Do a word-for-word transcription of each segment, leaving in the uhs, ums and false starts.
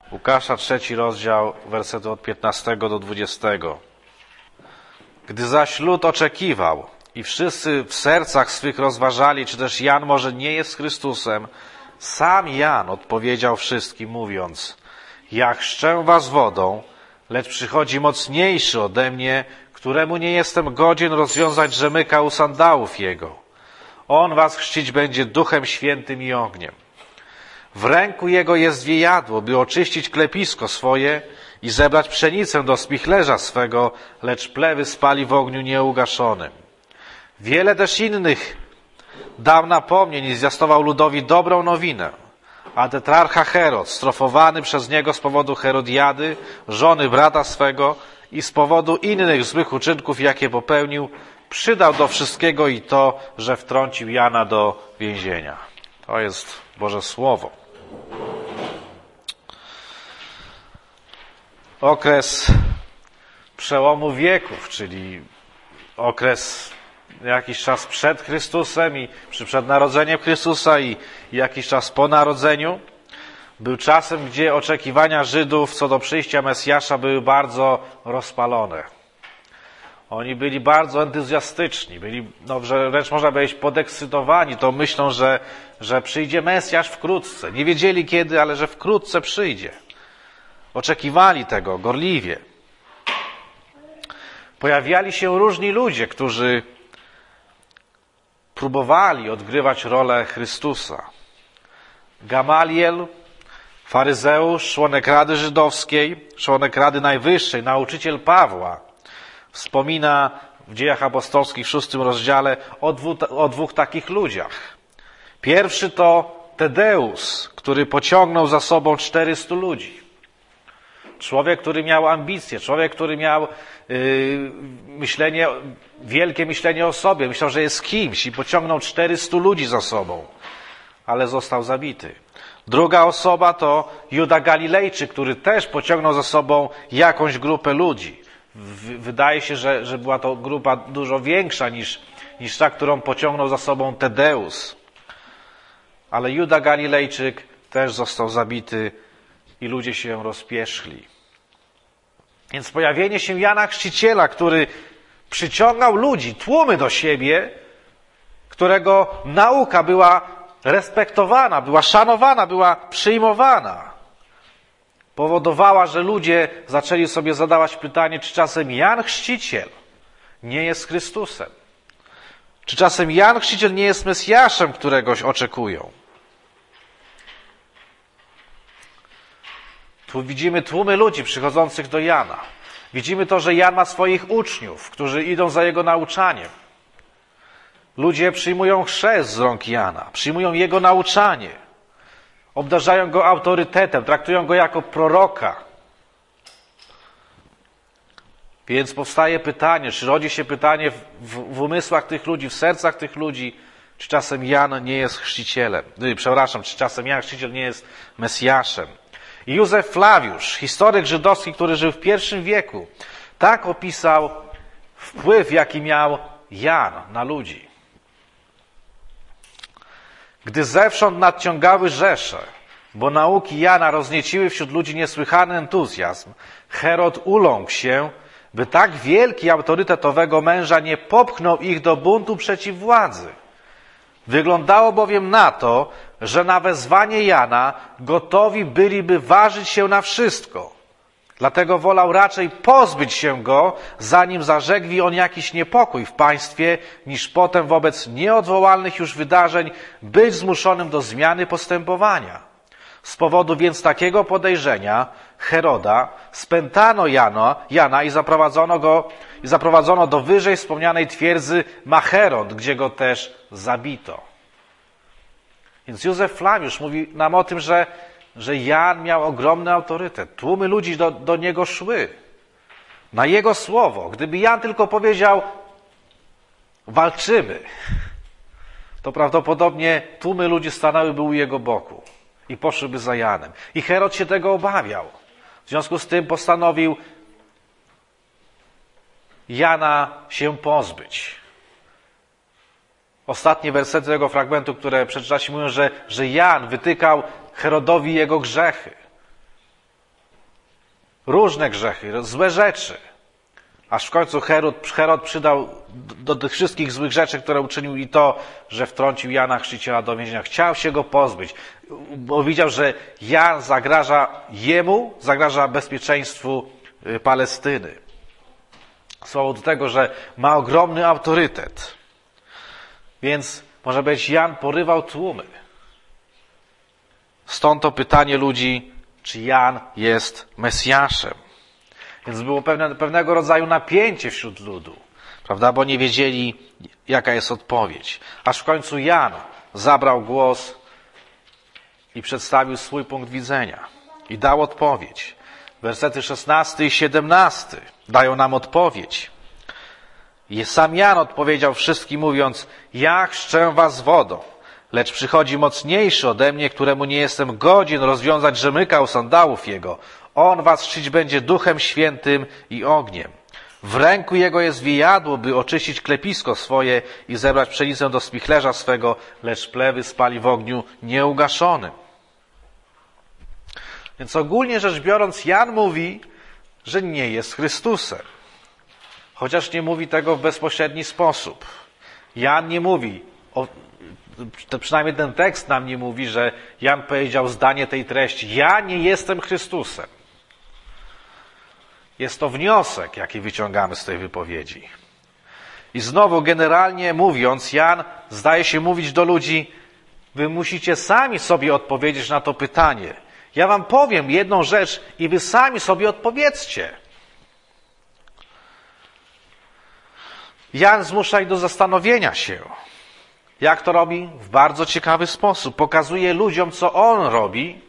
Łukasza, trzeci rozdział, wersety od piętnastego do dwudziestego. Gdy zaś lud oczekiwał i wszyscy w sercach swych rozważali, czy też Jan może nie jest Chrystusem, sam Jan odpowiedział wszystkim, mówiąc: ja chrzczę was wodą, lecz przychodzi mocniejszy ode mnie, któremu nie jestem godzien rozwiązać rzemyka u sandałów jego. On was chrzcić będzie Duchem Świętym i ogniem. W ręku jego jest wiejadło, by oczyścić klepisko swoje i zebrać pszenicę do spichlerza swego, lecz plewy spali w ogniu nieugaszonym. Wiele też innych dał napomnień i zwiastował ludowi dobrą nowinę. A tetrarcha Herod, strofowany przez niego z powodu Herodiady, żony brata swego i z powodu innych złych uczynków, jakie popełnił, przydał do wszystkiego i to, że wtrącił Jana do więzienia. To jest Boże Słowo. Okres przełomu wieków, czyli okres jakiś czas przed Chrystusem i przed narodzeniem Chrystusa i jakiś czas po narodzeniu, był czasem, gdzie oczekiwania Żydów co do przyjścia Mesjasza były bardzo rozpalone. Oni byli bardzo entuzjastyczni, byli, no, wręcz można powiedzieć, podekscytowani tą myślą, że, że przyjdzie Mesjasz wkrótce. Nie wiedzieli kiedy, ale że wkrótce przyjdzie. Oczekiwali tego gorliwie. Pojawiali się różni ludzie, którzy próbowali odgrywać rolę Chrystusa. Gamaliel, faryzeusz, członek Rady Żydowskiej, członek Rady Najwyższej, nauczyciel Pawła, wspomina w Dziejach Apostolskich w szóstym rozdziale o dwóch, o dwóch takich ludziach. Pierwszy to Tedeus, który pociągnął za sobą czterystu ludzi. Człowiek, który miał ambicje, człowiek, który miał yy, myślenie, wielkie myślenie o sobie, myślał, że jest kimś i pociągnął czterystu ludzi za sobą, ale został zabity. Druga osoba to Juda Galilejczyk, który też pociągnął za sobą jakąś grupę ludzi. Wydaje się, że, że była to grupa dużo większa niż, niż ta, którą pociągnął za sobą Tedeus. Ale Juda Galilejczyk też został zabity i ludzie się rozpierzchli. Więc pojawienie się Jana Chrzciciela, który przyciągał ludzi, tłumy do siebie, którego nauka była respektowana, była szanowana, była przyjmowana, powodowała, że ludzie zaczęli sobie zadawać pytanie, czy czasem Jan Chrzciciel nie jest Chrystusem? Czy czasem Jan Chrzciciel nie jest Mesjaszem, któregoś oczekują? Tu widzimy tłumy ludzi przychodzących do Jana. Widzimy to, że Jan ma swoich uczniów, którzy idą za jego nauczaniem. Ludzie przyjmują chrzest z rąk Jana, przyjmują jego nauczanie. Obdarzają go autorytetem, traktują go jako proroka. Więc powstaje pytanie, czy rodzi się pytanie w, w, w umysłach tych ludzi, w sercach tych ludzi, czy czasem Jan nie jest chrzcicielem. No, przepraszam, czy czasem Jan Chrzciciel nie jest Mesjaszem. Józef Flawiusz, historyk żydowski, który żył w pierwszym wieku, tak opisał wpływ, jaki miał Jan na ludzi. Gdy zewsząd nadciągały rzesze, bo nauki Jana roznieciły wśród ludzi niesłychany entuzjazm, Herod uląkł się, by tak wielki autorytet owego męża nie popchnął ich do buntu przeciw władzy. Wyglądało bowiem na to, że na wezwanie Jana gotowi byliby ważyć się na wszystko. Dlatego wolał raczej pozbyć się go, zanim zażegwi on jakiś niepokój w państwie, niż potem wobec nieodwołalnych już wydarzeń być zmuszonym do zmiany postępowania. Z powodu więc takiego podejrzenia Heroda spętano Jana, Jana i zaprowadzono go i zaprowadzono do wyżej wspomnianej twierdzy Macheront, gdzie go też zabito. Więc Józef Flawiusz mówi nam o tym, że, że Jan miał ogromny autorytet. Tłumy ludzi do, do niego szły. Na jego słowo. Gdyby Jan tylko powiedział walczymy, to prawdopodobnie tłumy ludzi stanęłyby u jego boku i poszłyby za Janem. I Herod się tego obawiał. W związku z tym postanowił Jana się pozbyć. Ostatnie wersety tego fragmentu, które przeczytaliśmy, mówią, że, że Jan wytykał Herodowi jego grzechy. różne grzechy, złe rzeczy. Aż w końcu Herod, Herod przydał do, do tych wszystkich złych rzeczy, które uczynił i to, że wtrącił Jana Chrzciciela do więzienia. Chciał się go pozbyć, bo widział, że Jan zagraża jemu, zagraża bezpieczeństwu Palestyny. Z powodu tego, że ma ogromny autorytet. Więc może być Jan porywał tłumy. Stąd to pytanie ludzi, czy Jan jest Mesjaszem. Więc było pewne, pewnego rodzaju napięcie wśród ludu, prawda? Bo nie wiedzieli, jaka jest odpowiedź. Aż w końcu Jan zabrał głos i przedstawił swój punkt widzenia. I dał odpowiedź. Wersety szesnasty i siedemnasty dają nam odpowiedź. I sam Jan odpowiedział wszystkim, mówiąc: ja chrzczę was wodą, lecz przychodzi mocniejszy ode mnie, któremu nie jestem godzien rozwiązać rzemyka u sandałów jego. On was chrzcić będzie Duchem Świętym i ogniem. W ręku jego jest wijadło, by oczyścić klepisko swoje i zebrać pszenicę do spichlerza swego, lecz plewy spali w ogniu nieugaszonym. Więc ogólnie rzecz biorąc, Jan mówi, że nie jest Chrystusem. Chociaż nie mówi tego w bezpośredni sposób. Jan nie mówi, o, to przynajmniej ten tekst nam nie mówi, że Jan powiedział zdanie tej treści: ja nie jestem Chrystusem. Jest to wniosek, jaki wyciągamy z tej wypowiedzi. I znowu, generalnie mówiąc, Jan zdaje się mówić do ludzi: wy musicie sami sobie odpowiedzieć na to pytanie. Ja wam powiem jedną rzecz i wy sami sobie odpowiedzcie. Jan zmusza ich do zastanowienia się. Jak to robi? W bardzo ciekawy sposób. Pokazuje ludziom, co on robi,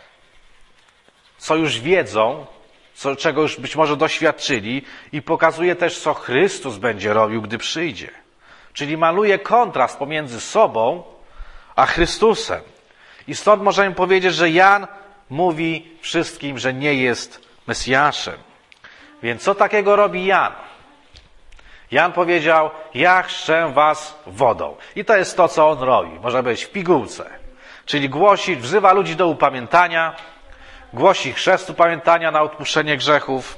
co już wiedzą, co, czego już być może doświadczyli, i pokazuje też, co Chrystus będzie robił, gdy przyjdzie. Czyli maluje kontrast pomiędzy sobą a Chrystusem. I stąd możemy powiedzieć, że Jan mówi wszystkim, że nie jest Mesjaszem. Więc co takiego robi Jan? Jan powiedział: ja chrzczę was wodą. I to jest to, co on robi. Może być w pigułce. Czyli głosi, wzywa ludzi do upamiętania, głosi chrzest upamiętania na odpuszczenie grzechów,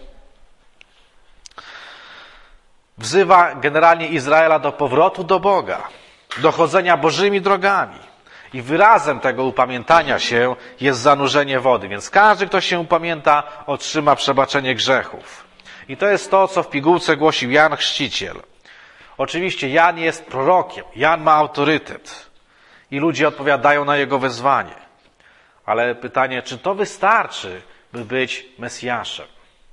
wzywa generalnie Izraela do powrotu do Boga, do chodzenia Bożymi drogami. I wyrazem tego upamiętania się jest zanurzenie wody. Więc każdy, kto się upamięta, otrzyma przebaczenie grzechów. I to jest to, co w pigułce głosił Jan Chrzciciel. Oczywiście Jan jest prorokiem, Jan ma autorytet i ludzie odpowiadają na jego wezwanie. Ale pytanie, czy to wystarczy, by być Mesjaszem?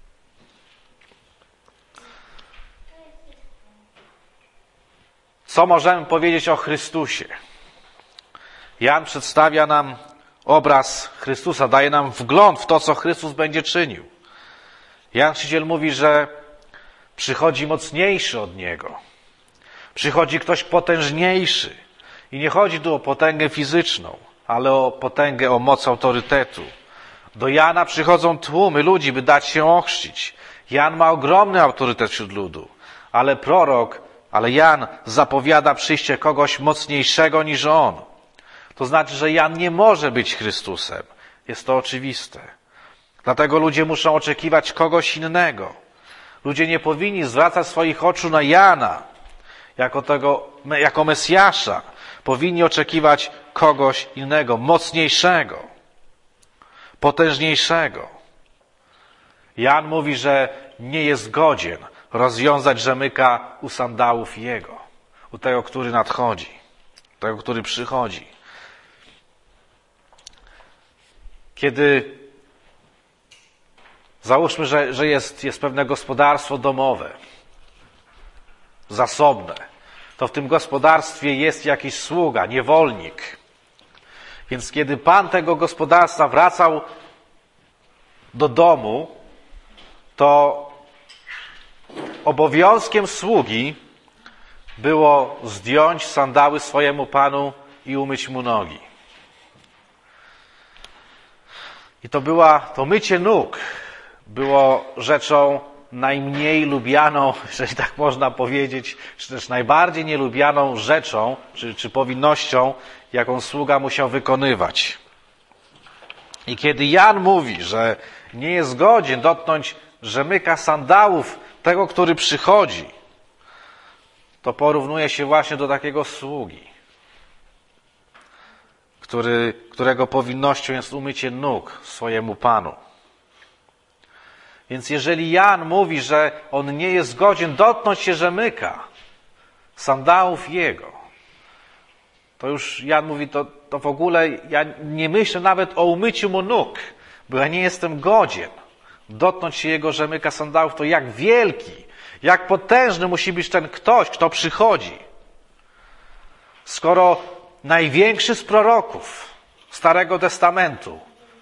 Co możemy powiedzieć o Chrystusie? Jan przedstawia nam obraz Chrystusa, daje nam wgląd w to, co Chrystus będzie czynił. Jan Chrzciciel mówi, że przychodzi mocniejszy od Niego. Przychodzi ktoś potężniejszy. I nie chodzi tu o potęgę fizyczną, ale o potęgę, o moc autorytetu. Do Jana przychodzą tłumy ludzi, by dać się ochrzcić. Jan ma ogromny autorytet wśród ludu, ale prorok, ale Jan zapowiada przyjście kogoś mocniejszego niż on. To znaczy, że Jan nie może być Chrystusem. Jest to oczywiste. Dlatego ludzie muszą oczekiwać kogoś innego. Ludzie nie powinni zwracać swoich oczu na Jana jako tego, jako Mesjasza. Powinni oczekiwać kogoś innego, mocniejszego, potężniejszego. Jan mówi, że nie jest godzien rozwiązać rzemyka u sandałów jego, u tego, który nadchodzi, u tego, który przychodzi. Kiedy załóżmy, że, że jest, jest pewne gospodarstwo domowe, zasobne, to w tym gospodarstwie jest jakiś sługa, niewolnik. Więc kiedy pan tego gospodarstwa wracał do domu, to obowiązkiem sługi było zdjąć sandały swojemu panu i umyć mu nogi. I to była, to mycie nóg było rzeczą najmniej lubianą, jeżeli tak można powiedzieć, czy też najbardziej nielubianą rzeczą, czy, czy powinnością, jaką sługa musiał wykonywać. I kiedy Jan mówi, że nie jest godzien dotknąć rzemyka sandałów tego, który przychodzi, to porównuje się właśnie do takiego sługi, który, którego powinnością jest umycie nóg swojemu Panu. Więc jeżeli Jan mówi, że on nie jest godzien dotknąć się rzemyka sandałów jego, to już Jan mówi, to, to w ogóle ja nie myślę nawet o umyciu mu nóg, bo ja nie jestem godzien dotknąć się jego rzemyka sandałów. To jak wielki, jak potężny musi być ten ktoś, kto przychodzi. Skoro największy z proroków Starego Testamentu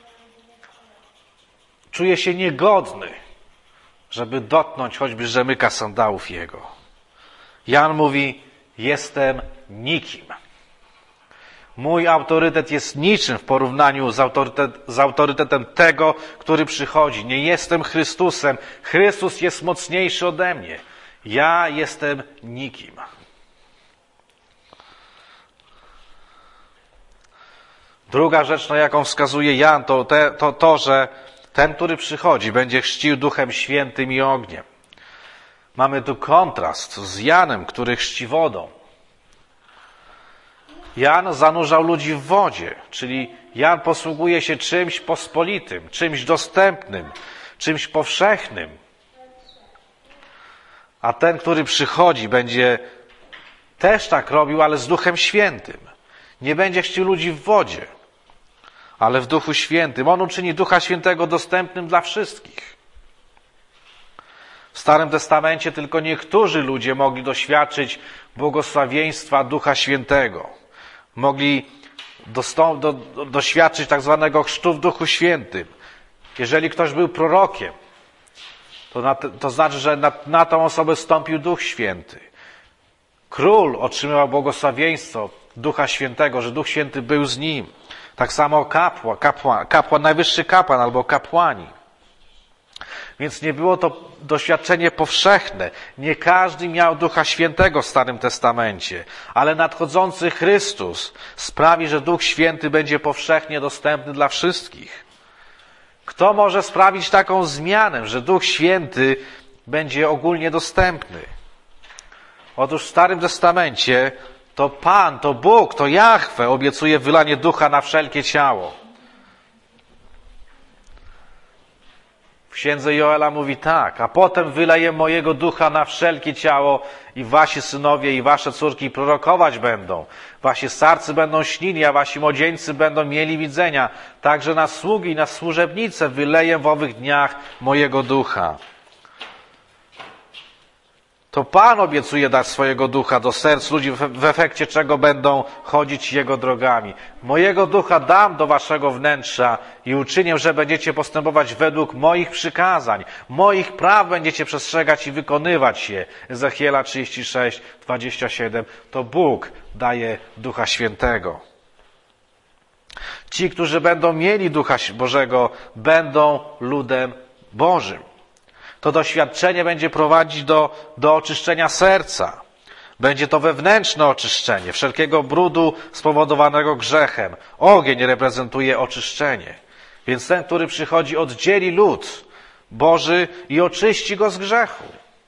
czuje się niegodny, żeby dotknąć choćby rzemyka sandałów jego. Jan mówi, jestem nikim. Mój autorytet jest niczym w porównaniu z, autorytet, z autorytetem tego, który przychodzi. Nie jestem Chrystusem. Chrystus jest mocniejszy ode mnie. Ja jestem nikim. Druga rzecz, na jaką wskazuje Jan, to, te, to to, że ten, który przychodzi, będzie chrzcił Duchem Świętym i ogniem. Mamy tu kontrast z Janem, który chrzci wodą. Jan zanurzał ludzi w wodzie, czyli Jan posługuje się czymś pospolitym, czymś dostępnym, czymś powszechnym. A ten, który przychodzi, będzie też tak robił, ale z Duchem Świętym. Nie będzie chrzcił ludzi w wodzie, ale w Duchu Świętym. On uczyni Ducha Świętego dostępnym dla wszystkich. W Starym Testamencie tylko niektórzy ludzie mogli doświadczyć błogosławieństwa Ducha Świętego. Mogli dostą- do, do, doświadczyć tak zwanego chrztu w Duchu Świętym. Jeżeli ktoś był prorokiem, to, na, to znaczy, że na, na tą osobę stąpił Duch Święty. Król otrzymywał błogosławieństwo Ducha Świętego, że Duch Święty był z nim. Tak samo kapłan, kapłan, kapłan najwyższy kapłan albo kapłani. Więc nie było to doświadczenie powszechne. Nie każdy miał Ducha Świętego w Starym Testamencie, ale nadchodzący Chrystus sprawi, że Duch Święty będzie powszechnie dostępny dla wszystkich. Kto może sprawić taką zmianę, że Duch Święty będzie ogólnie dostępny? Otóż w Starym Testamencie to Pan, to Bóg, to Jahwe obiecuje wylanie Ducha na wszelkie ciało. W księdze Joela mówi tak, a potem wyleję mojego ducha na wszelkie ciało i wasi synowie i wasze córki prorokować będą. Wasi starcy będą śnili, a wasi młodzieńcy będą mieli widzenia. Także na sługi i na służebnice wyleję w owych dniach mojego ducha. To Pan obiecuje dać swojego ducha do serc ludzi, w efekcie czego będą chodzić Jego drogami. Mojego ducha dam do waszego wnętrza i uczynię, że będziecie postępować według moich przykazań. Moich praw będziecie przestrzegać i wykonywać je. Ezechiela trzydzieści sześć, dwadzieścia siedem. To Bóg daje Ducha Świętego. Ci, którzy będą mieli Ducha Bożego, będą ludem Bożym. To doświadczenie będzie prowadzić do, do oczyszczenia serca. Będzie to wewnętrzne oczyszczenie wszelkiego brudu spowodowanego grzechem. Ogień reprezentuje oczyszczenie. Więc ten, który przychodzi, oddzieli lud Boży i oczyści go z grzechu.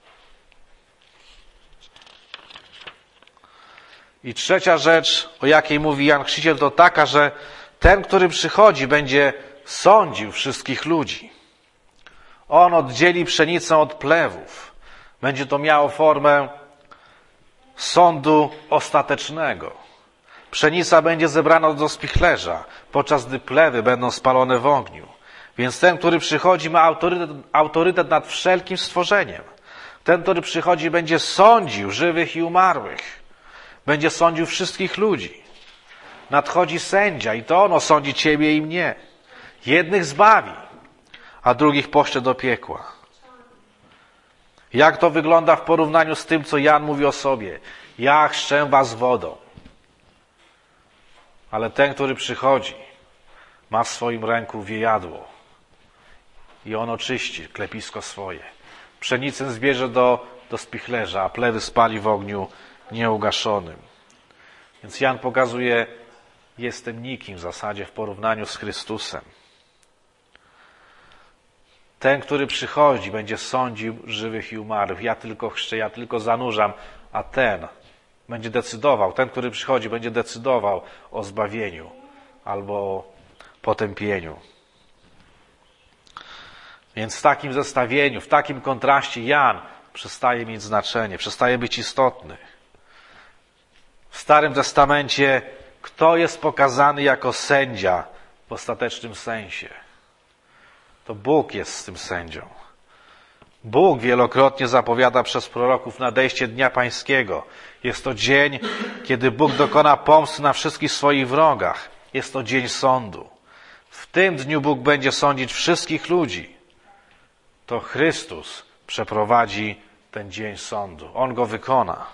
I trzecia rzecz, o jakiej mówi Jan Chrzciciel, to taka, że ten, który przychodzi, będzie sądził wszystkich ludzi. On oddzieli pszenicę od plewów. Będzie to miało formę sądu ostatecznego. Pszenica będzie zebrana do spichlerza, podczas gdy plewy będą spalone w ogniu. Więc ten, który przychodzi, ma autorytet, autorytet nad wszelkim stworzeniem. Ten, który przychodzi, będzie sądził żywych i umarłych. Będzie sądził wszystkich ludzi. Nadchodzi sędzia i to on osądzi ciebie i mnie. Jednych zbawi, a drugich pośle do piekła. Jak to wygląda w porównaniu z tym, co Jan mówi o sobie? Ja chrzczę was wodą. Ale ten, który przychodzi, ma w swoim ręku wiejadło i on oczyści klepisko swoje. Pszenicę zbierze do, do spichlerza, a plewy spali w ogniu nieugaszonym. Więc Jan pokazuje, jestem nikim w zasadzie w porównaniu z Chrystusem. Ten, który przychodzi, będzie sądził żywych i umarłych. Ja tylko chrzczę, ja tylko zanurzam, a ten będzie decydował, ten, który przychodzi, będzie decydował o zbawieniu albo o potępieniu. Więc w takim zestawieniu, w takim kontraście Jan przestaje mieć znaczenie, przestaje być istotny. W Starym Testamencie kto jest pokazany jako sędzia w ostatecznym sensie? To Bóg jest tym sędzią. Bóg wielokrotnie zapowiada przez proroków nadejście Dnia Pańskiego. Jest to dzień, kiedy Bóg dokona pomsty na wszystkich swoich wrogach. Jest to dzień sądu. W tym dniu Bóg będzie sądzić wszystkich ludzi. To Chrystus przeprowadzi ten dzień sądu. On go wykona.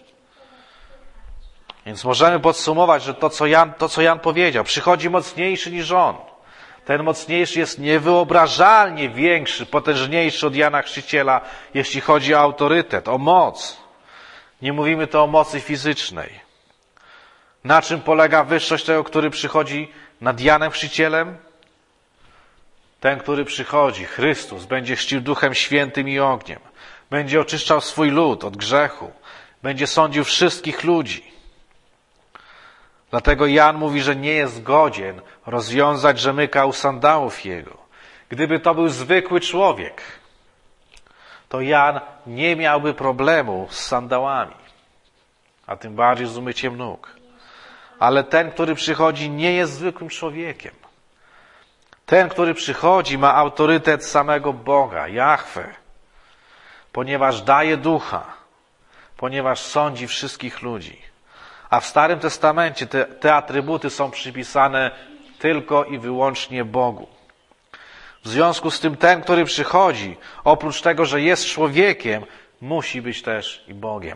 Więc możemy podsumować, że to co Jan, to, co Jan powiedział, przychodzi mocniejszy niż on. Ten mocniejszy jest niewyobrażalnie większy, potężniejszy od Jana Chrzciciela, jeśli chodzi o autorytet, o moc. Nie mówimy tu o mocy fizycznej. Na czym polega wyższość tego, który przychodzi nad Janem Chrzcicielem? Ten, który przychodzi, Chrystus, będzie chrzcił Duchem Świętym i ogniem. Będzie oczyszczał swój lud od grzechu. Będzie sądził wszystkich ludzi. Dlatego Jan mówi, że nie jest godzien rozwiązać rzemyka u sandałów jego. Gdyby to był zwykły człowiek, to Jan nie miałby problemu z sandałami, a tym bardziej z umyciem nóg. Ale ten, który przychodzi, nie jest zwykłym człowiekiem. Ten, który przychodzi, ma autorytet samego Boga, Jahwe, ponieważ daje ducha, ponieważ sądzi wszystkich ludzi. A w Starym Testamencie te, te atrybuty są przypisane tylko i wyłącznie Bogu. W związku z tym ten, który przychodzi, oprócz tego, że jest człowiekiem, musi być też i Bogiem.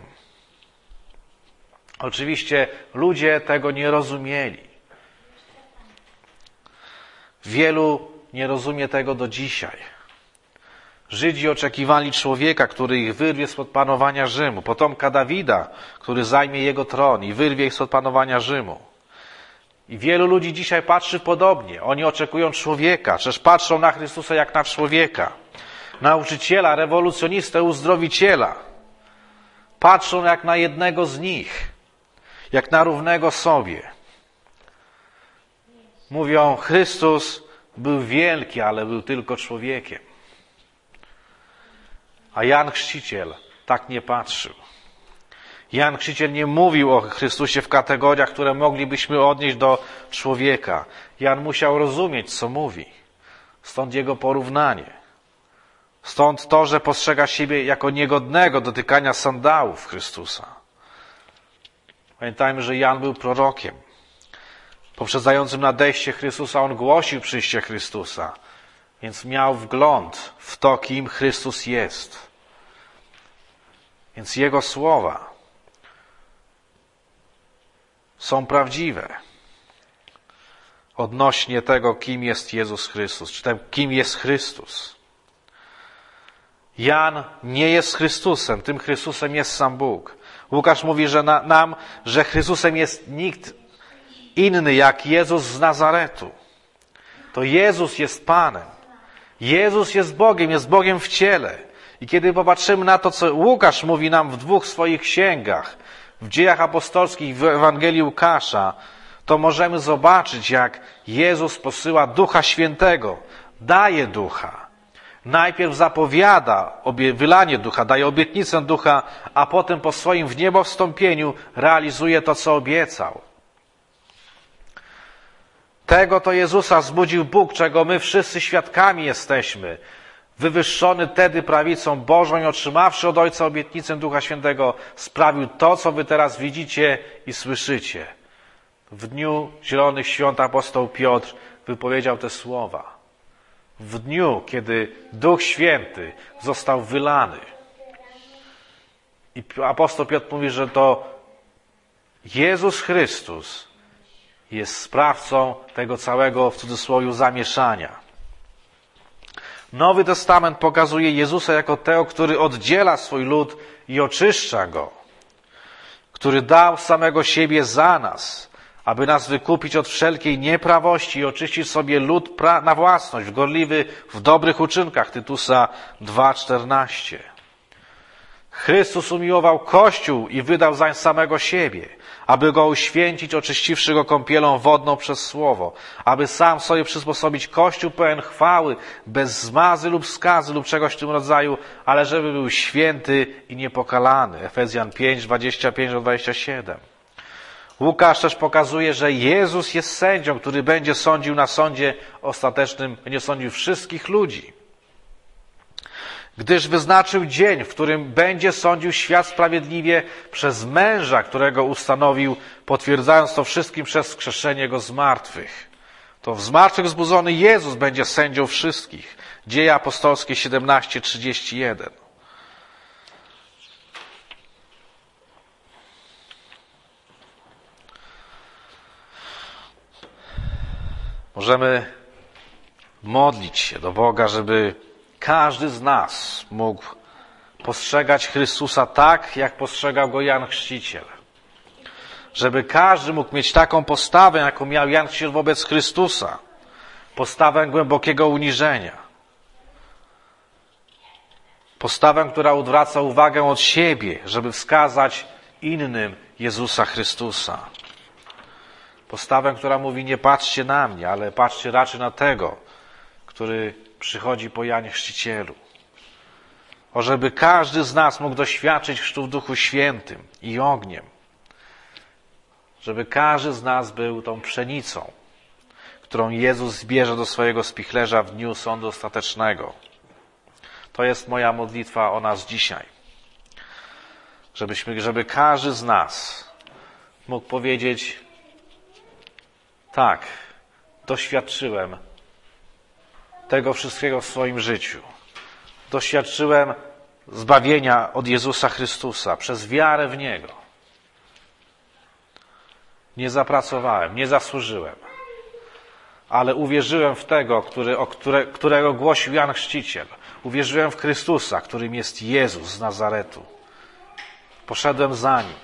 Oczywiście ludzie tego nie rozumieli. Wielu nie rozumie tego do dzisiaj. Żydzi oczekiwali człowieka, który ich wyrwie spod panowania Rzymu, potomka Dawida, który zajmie jego tron i wyrwie ich spod panowania Rzymu. I wielu ludzi dzisiaj patrzy podobnie. Oni oczekują człowieka, przecież patrzą na Chrystusa jak na człowieka, nauczyciela, rewolucjonistę, uzdrowiciela. Patrzą jak na jednego z nich, jak na równego sobie. Mówią, Chrystus był wielki, ale był tylko człowiekiem. A Jan Chrzciciel tak nie patrzył. Jan Chrzciciel nie mówił o Chrystusie w kategoriach, które moglibyśmy odnieść do człowieka. Jan musiał rozumieć, co mówi. Stąd jego porównanie. Stąd to, że postrzega siebie jako niegodnego dotykania sandałów Chrystusa. Pamiętajmy, że Jan był prorokiem. Poprzedzającym nadejście Chrystusa on głosił przyjście Chrystusa. Więc miał wgląd w to, kim Chrystus jest. Więc jego słowa są prawdziwe odnośnie tego, kim jest Jezus Chrystus, czy tym, kim jest Chrystus. Jan nie jest Chrystusem, tym Chrystusem jest sam Bóg. Łukasz mówi, że na, nam, że Chrystusem jest nikt inny jak Jezus z Nazaretu. To Jezus jest Panem. Jezus jest Bogiem, jest Bogiem w ciele. I kiedy popatrzymy na to, co Łukasz mówi nam w dwóch swoich księgach, w Dziejach Apostolskich i w Ewangelii Łukasza, to możemy zobaczyć, jak Jezus posyła Ducha Świętego, daje Ducha. Najpierw zapowiada wylanie Ducha, daje obietnicę Ducha, a potem po swoim wniebowstąpieniu realizuje to, co obiecał. Tego to Jezusa wzbudził Bóg, czego my wszyscy świadkami jesteśmy. Wywyższony tedy prawicą Bożą i otrzymawszy od Ojca obietnicę Ducha Świętego, sprawił to, co wy teraz widzicie i słyszycie. W dniu Zielonych Świąt apostoł Piotr wypowiedział te słowa. W dniu, kiedy Duch Święty został wylany. I apostoł Piotr mówi, że to Jezus Chrystus jest sprawcą tego całego, w cudzysłowie, zamieszania. Nowy Testament pokazuje Jezusa jako tego, który oddziela swój lud i oczyszcza go. Który dał samego siebie za nas, aby nas wykupić od wszelkiej nieprawości i oczyścić sobie lud pra- na własność, gorliwy w dobrych uczynkach. Tytusa dwa czternaście. Chrystus umiłował Kościół i wydał zań samego siebie, aby go uświęcić, oczyściwszy go kąpielą wodną przez Słowo, aby sam sobie przysposobić Kościół pełen chwały, bez zmazy lub skazy lub czegoś w tym rodzaju, ale żeby był święty i niepokalany. Efezjan pięć dwadzieścia pięć do dwudziestego siódmego. Łukasz też pokazuje, że Jezus jest sędzią, który będzie sądził na sądzie ostatecznym, będzie sądził wszystkich ludzi. Gdyż wyznaczył dzień, w którym będzie sądził świat sprawiedliwie przez męża, którego ustanowił, potwierdzając to wszystkim przez wskrzeszenie go z martwych. To w zmartwychwzbudzony Jezus będzie sędzią wszystkich. Dzieje apostolskie siedemnaście trzydzieści jeden. Możemy modlić się do Boga, żeby każdy z nas mógł postrzegać Chrystusa tak, jak postrzegał go Jan Chrzciciel. Żeby każdy mógł mieć taką postawę, jaką miał Jan Chrzciciel wobec Chrystusa. Postawę głębokiego uniżenia. Postawę, która odwraca uwagę od siebie, żeby wskazać innym Jezusa Chrystusa. Postawę, która mówi: nie patrzcie na mnie, ale patrzcie raczej na tego, który przychodzi po Janie Chrzcicielu. O, żeby każdy z nas mógł doświadczyć chrztu w Duchu Świętym i ogniem. Żeby każdy z nas był tą pszenicą, którą Jezus zbierze do swojego spichlerza w dniu sądu ostatecznego. To jest moja modlitwa o nas dzisiaj. Żebyśmy, żeby każdy z nas mógł powiedzieć: tak, doświadczyłem tego wszystkiego w swoim życiu. Doświadczyłem zbawienia od Jezusa Chrystusa przez wiarę w Niego. Nie zapracowałem, nie zasłużyłem, ale uwierzyłem w tego, który, o które, którego głosił Jan Chrzciciel. Uwierzyłem w Chrystusa, którym jest Jezus z Nazaretu. Poszedłem za Nim,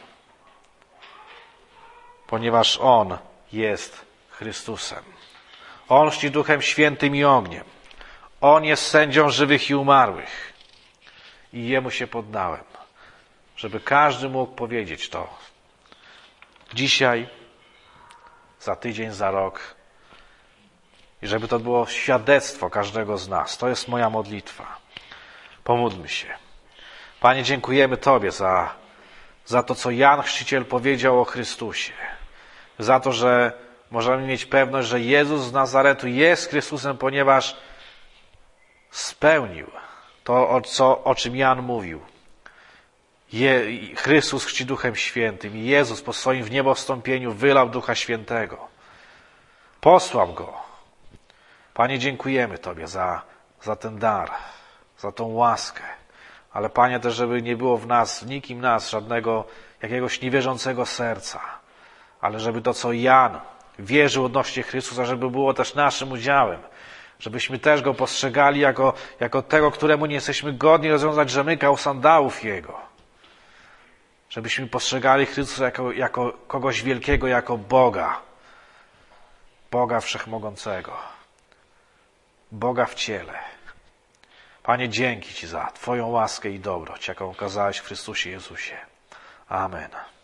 ponieważ On jest Chrystusem. On chrzci Duchem Świętym i ogniem. On jest sędzią żywych i umarłych. I Jemu się poddałem. Żeby każdy mógł powiedzieć to dzisiaj, za tydzień, za rok. I żeby to było świadectwo każdego z nas. To jest moja modlitwa. Pomódlmy się. Panie, dziękujemy Tobie za, za to, co Jan Chrzciciel powiedział o Chrystusie. Za to, że możemy mieć pewność, że Jezus z Nazaretu jest Chrystusem, ponieważ spełnił to, o, co, o czym Jan mówił. Je, Chrystus chrzci Duchem Świętym i Jezus po swoim wniebowstąpieniu wylał Ducha Świętego. Posłał Go. Panie, dziękujemy Tobie za, za ten dar, za tą łaskę. Ale Panie, też żeby nie było w nas, w nikim nas, żadnego jakiegoś niewierzącego serca. Ale żeby to, co Jan wierzył odnośnie Chrystusa, żeby było też naszym udziałem. Żebyśmy też Go postrzegali jako, jako tego, któremu nie jesteśmy godni rozwiązać rzemyka u sandałów Jego. Żebyśmy postrzegali Chrystusa jako, jako kogoś wielkiego, jako Boga. Boga Wszechmogącego. Boga w ciele. Panie, dzięki Ci za Twoją łaskę i dobroć, jaką okazałeś w Chrystusie Jezusie. Amen.